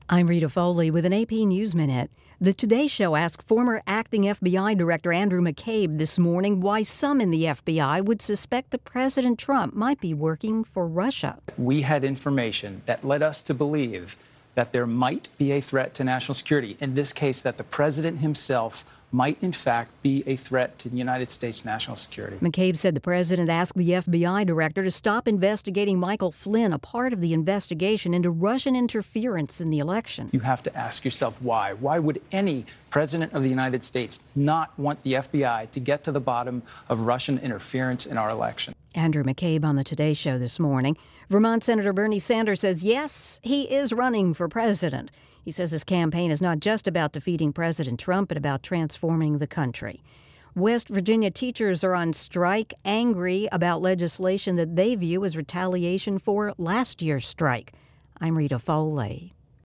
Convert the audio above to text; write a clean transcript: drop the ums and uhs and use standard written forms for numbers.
I'm Rita Foley with an AP News Minute. The Today Show asked former acting FBI Director Andrew McCabe this morning why some in the FBI would suspect that President Trump might be working for Russia. We had information that led us to believe that there might be a threat to national security. In this case, that the president himself might, in fact, be a threat to the United States national security. McCabe said the president asked the FBI director to stop investigating Michael Flynn, a part of the investigation into Russian interference in the election. You have to ask yourself why. Why would any president of the United States not want the FBI to get to the bottom of Russian interference in our election? Andrew McCabe on the Today Show this morning. Vermont Senator Bernie Sanders says, yes, he is running for president. He says his campaign is not just about defeating President Trump, but about transforming the country. West Virginia teachers are on strike, angry about legislation that they view as retaliation for last year's strike. I'm Rita Foley.